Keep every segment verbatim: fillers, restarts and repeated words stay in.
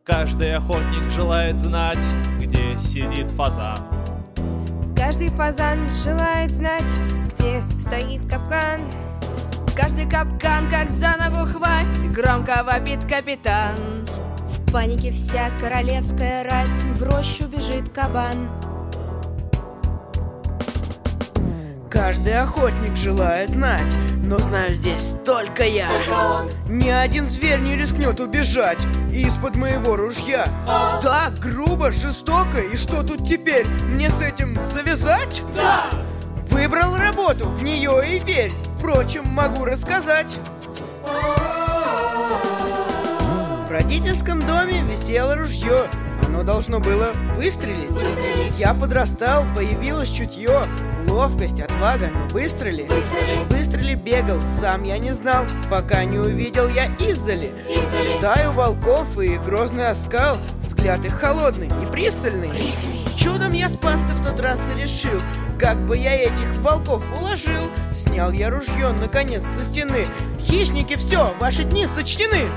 Каждый охотник желает знать, где сидит фазан. Каждый фазан желает знать, где стоит капкан. Каждый капкан, как за ногу хвать, громко вопит капитан. В панике вся королевская рать, в рощу бежит кабан. Каждый охотник желает знать, но знаю здесь только я. Ни один зверь не рискнет убежать из-под моего ружья. Да, грубо, жестоко, и что тут теперь? Мне с этим завязать? Да! Выбрал работу, в нее и верь. Впрочем, могу рассказать. В родительском доме висело ружье. Оно должно было выстрелить. Выстрелить. Я подрастал, появилось чутье, ловкость, отвага, но быстро ли? Быстро ли? Быстро ли бегал, сам я не знал, пока не увидел я издали. Издали. Стаю волков и грозный оскал, взгляд их холодный и пристальный. Пристальный. Чудом я спасся в тот раз и решил, как бы я этих волков уложил. Снял я ружье, наконец, со стены. Хищники, все, ваши дни сочтены.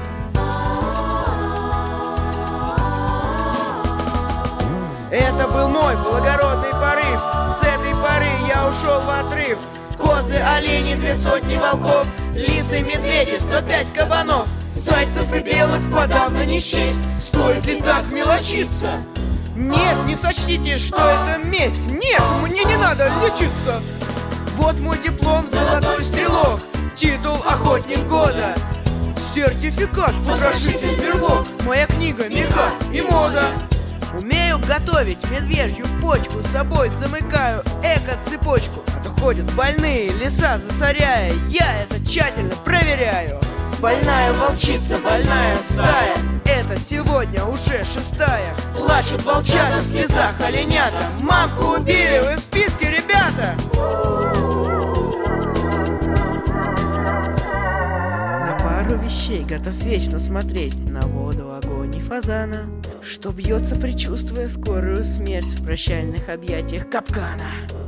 Это был мой благородный порыв. С этой поры я ушел в отрыв. Козы, олени, две сотни волков, лисы, медведи, сто пять кабанов. Зайцев и белок подавно не счесть. Стоит ли так мелочиться? Нет, не сочтите, что это месть. Нет, мне не надо лечиться. Вот мой диплом, золотой стрелок, титул охотник года, сертификат, потрошитель берлог, моя книга, меха и мода. Умею готовить медвежью почку, с собой замыкаю эко-цепочку. А то ходят больные, леса засоряя, я это тщательно проверяю. Больная волчица, больная стая, это сегодня уже шестая. Плачут волчата в слезах оленята, мамку убили, вы в списке, ребята. На пару вещей готов вечно смотреть: на воду, огонь и фазана, что бьется, предчувствуя скорую смерть в прощальных объятиях капкана.